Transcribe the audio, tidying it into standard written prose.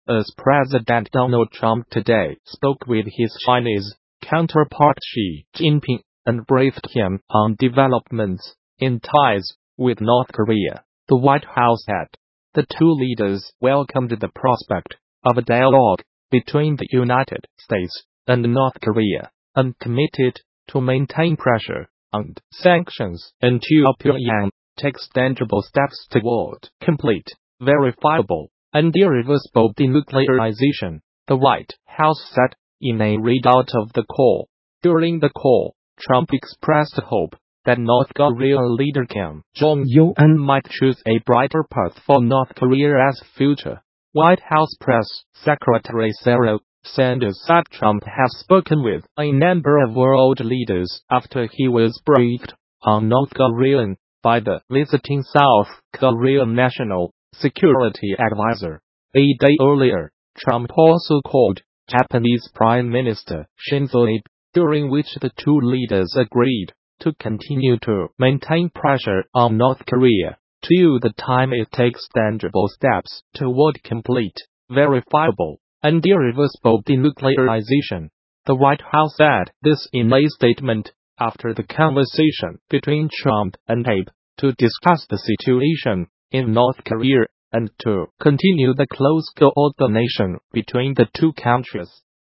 as President Donald Trump today spoke with his Chinese counterpart Xi Jinping and briefed him on developments in ties with North Korea. The White House said the two leaders welcomed the prospect of a dialogue between the United States and North Korea, and committed to maintain pressure on sanctions until Pyongyang takes tangible steps toward complete, verifiable, and irreversible denuclearization, the White House said in a readout of the call. During the call, Trump expressed hope that North Korea leader Kim Jong-un might choose a brighter path for North Korea's future. White House Press Secretary Sarah Sanders said Trump has spoken with a number of world leaders after he was briefed on North Korea by the visiting South Korean National Security Advisor. A day earlier, Trump also called Japanese Prime Minister Shinzo Abe, during which the two leaders agreed to continue to maintain pressure on North Korea till the time it takes tangible steps toward complete, verifiable, and irreversible denuclearization. The White House said this in a statement after the conversation between Trump and Abe to discuss the situation in North Korea and to continue the close coordination between the two countries.